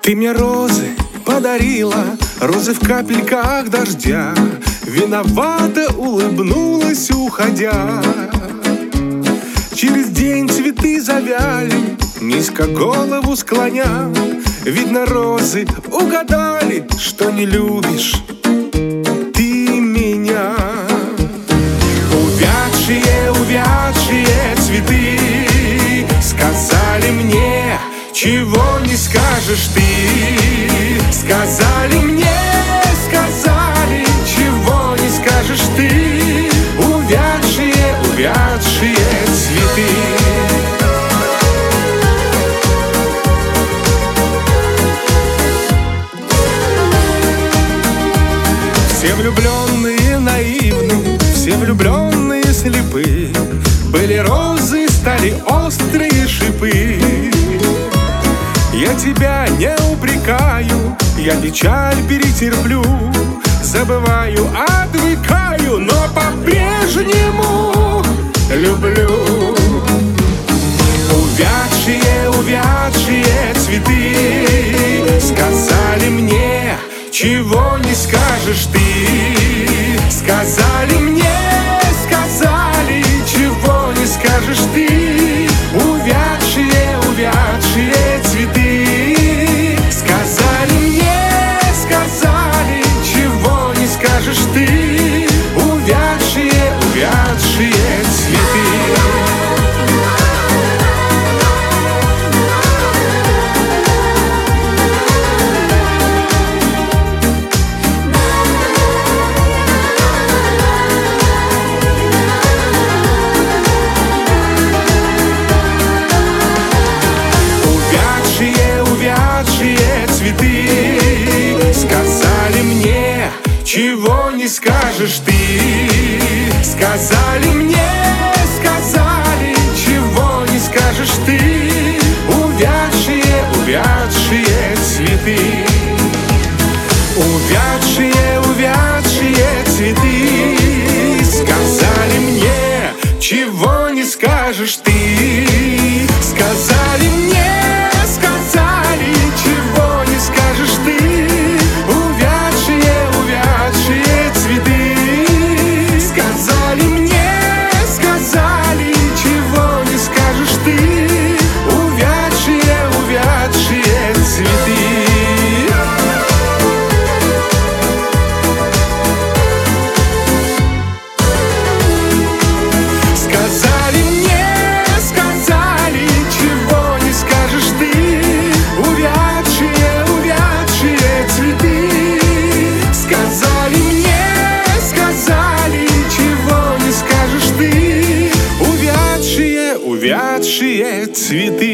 Ты мне розы подарила, розы в капельках дождя. Виновато улыбнулась, уходя. Через день цветы завяли, низко голову склоня. Видно, розы угадали, что не любишь ты меня. Увядшие, увядшие цветы сказали мне, чего не скажешь ты. Сказали мне, сказали, чего не скажешь ты. Увядшие, увядшие цветы. Все влюбленные наивны, все влюбленные слепы. Были розы, стали острые шипы. Я тебя не упрекаю, я печаль перетерплю. Забываю, отвыкаю, но по-прежнему люблю. Увядшие, увядшие цветы сказали мне, чего не скажешь ты. Сказали мне, сказали, чего не скажешь ты. Увядшие, увядшие цветы сказали мне, сказали, чего не скажешь ты. Увядшие, увядшие цветы. Сказали мне, чего не скажешь ты. Сказали мне, сказали, чего не скажешь ты. Увядшие, увядшие цветы. Увядшие, увядшие цветы сказали мне, чего не скажешь ты. Сказали мне, сказали, чего не скажешь ты. Увядшие, увядшие цветы сказали мне, сказали, чего не скажешь ты. Увядшие, увядшие цветы. Сказали мне, сказали, чего не скажешь ты. Увядшие, увядшие цветы сказали мне, сказали, чего не скажешь ты. Увядшие, увядшие цветы.